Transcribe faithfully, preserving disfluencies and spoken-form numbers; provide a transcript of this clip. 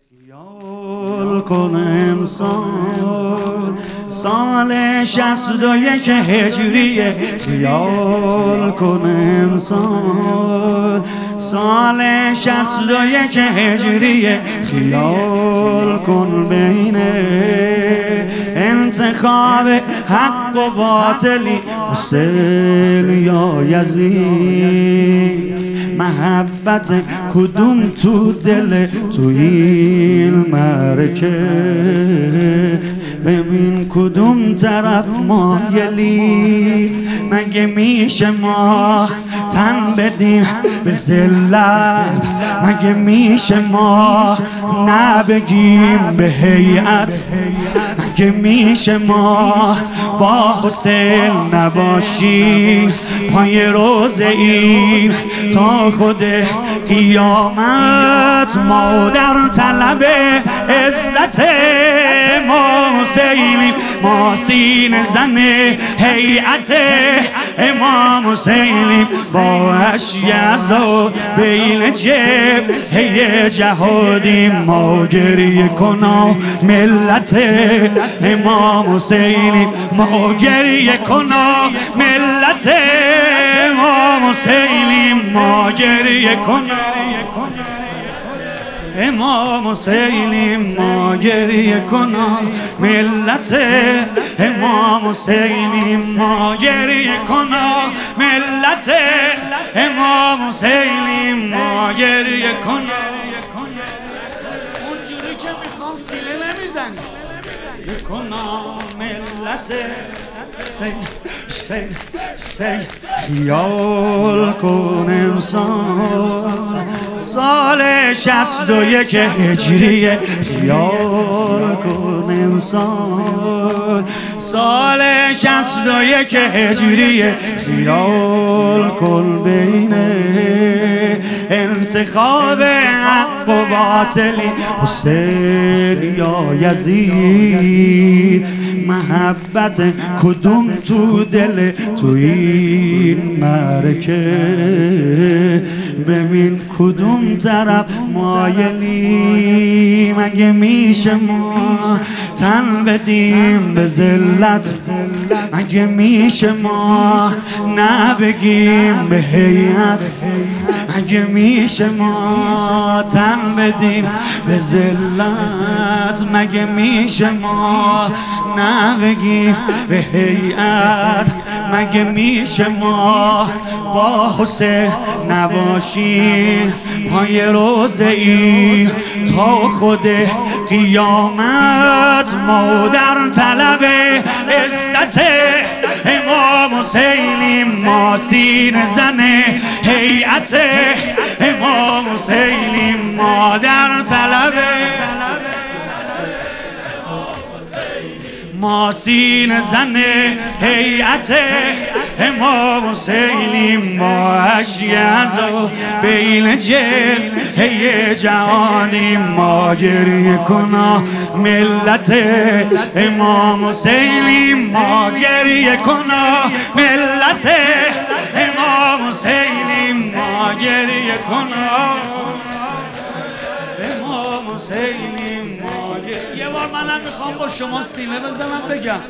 خیال کن انسان سال شصت و یک هجریه، خیال کن انسان سال شصت و یک هجریه، خیال کن بین انتخاب حق و باطلی، حسین یا یزید، محبت کدوم تو دل تو این معرکه، ببین کدوم طرف مایلی، مگه میشه ما تن بدیم به ذلت، مگه میشه ما نبگیم به هیئت، مگه میشه ما با حسین نباشیم پای روزه ایم تا خود قیامت، ما در طلب عزت امام حسینیم، ما سینه زن هیئت امام حسینیم، با اشیاز و بین جبهه جهادیم، ما گریه کنا ملت امام حسینیم، ما گریه کنا ملت امام حسینیم، ما گریه کنا امام حسینیم، ما گریه کنا ملت امام حسینیم، ما گریه کنا ملت امام حسینیم، ما گریه کنا. اونجوری که میخوام سینه نمیزنی کنا ملت حسین حسین حسین، خیال کن انسان سال شصت و یک هجریه، خیال کن انسان سال شصت و یک هجریه، خیال کن بین انتخاب حق و باطلی، حسین یا یزید، محبت کدوم تو دل تو این معرکه، ببین کدوم طرف مایلی، مگه میشه ما تن بدیم به ذلت، مگه میشه ما نبگیم به هیئت، مگه میشه ما تن بدیم به ذلت، مگه میشه ما نبگیم به هیئت، مگه میشه ما با حسین نباشیم پای روزه ای تا خود قیامت، ما در طلب عزت امام حسینیم، ما سینه زن هیئت امام حسینیم، ما در طلب ما سینه زن هیئت امام حسینیم، ما اشیاز و بین جبهه جهادیم، ما گریه کنا ملت امام حسینیم، ما گریه کنا ملت امام حسینیم، ما گریه کنا امام حسینیم، ما گریه. یه بار منم میخوام با شما سینه بزنم بگم